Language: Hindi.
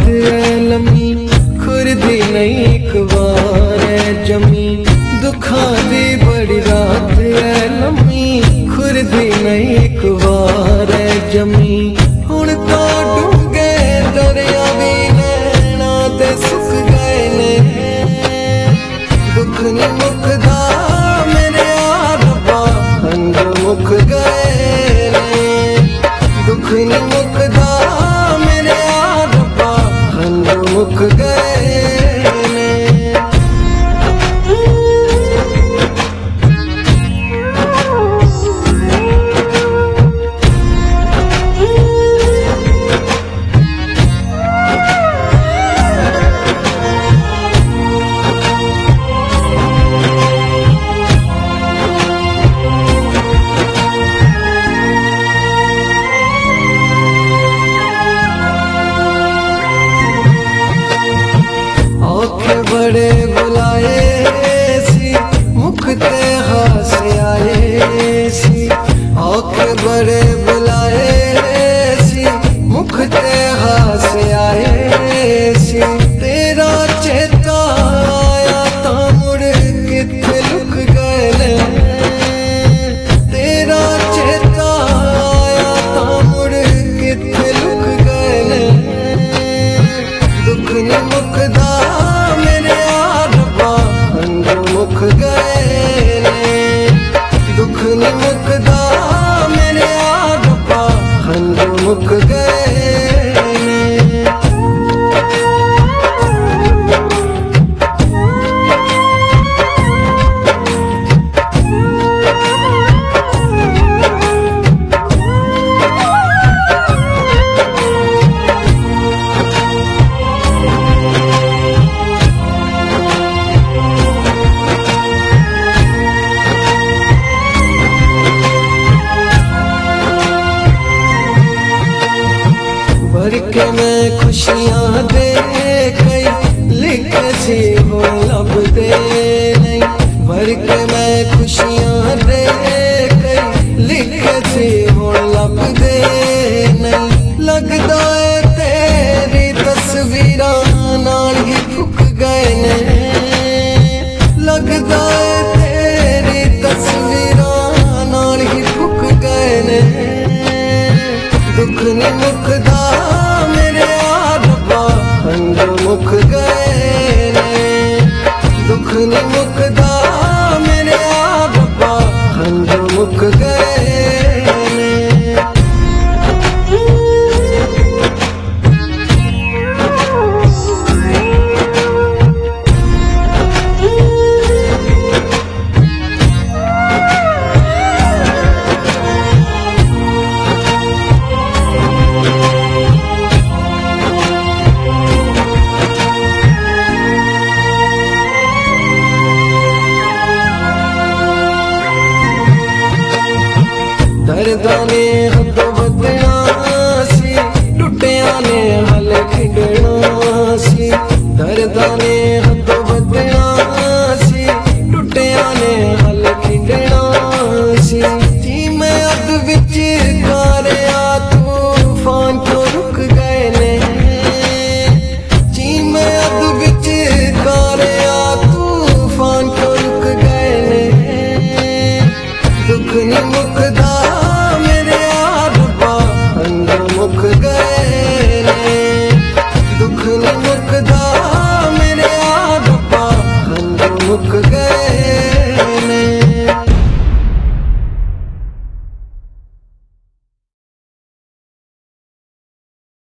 है लम्मी खुरदी नहीं एक बार है जमी। दुखा दी बड़ी रात है लम्मी खुरदी नहीं एक बार है जमी। हुण तो डूंगे दरिया भी नैना ते सुख गए ने। दुख नहीं मुकदा मेरे रब्बा हंज मुक गए ने। दुख नहीं मुकदा मेरे रब्बा हंज मुक गए ने। बड़े बुलाए सी मुख ते हास आए सी। औखे बड़े बुलाए सी मुख ते हास आए सी। तेरा चेता आया ता मुड़ किथे लुक गए ने। तेरा चेता आया ता मुड़ किथे लुक गए ने। दुख नहीं मुकदा मुक गए ने। दुख नहीं मुकदा मेरे रब्बा हंज मुक गए ने। भर के मैं खुशियां दे कई लिखे सी हो लब दे नहीं। भर के मैं खुशियां दे कई लिखे सी हो लब दे नहीं। लगदा है तेरी तस्वीरां नाल ही फुक गए ने। लगदा है तेरी तस्वीरां नाल ही फुक गए ने। दुख नहीं मुकदा मेरे रब्बा हंज मुक गए ने। दुख नहीं मुकदा मेरे रब्बा हंज मुक गए ने। दर्दां ने हदों बदना सी टुटिया ने हल खिंडना सी। दर्दां ने हदों बदना सी टुटिया ने हल खिंडना सी। जी मैं अद विच गारिया तूफान क्यों रुक गए ने। जी मैं अद विच गारिया तूफान क्यों रुक गए ने। दुख नहीं मुकदा मुक गए ने। दुख नहीं मुकदा मेरे रब्बा हंज मुक गए।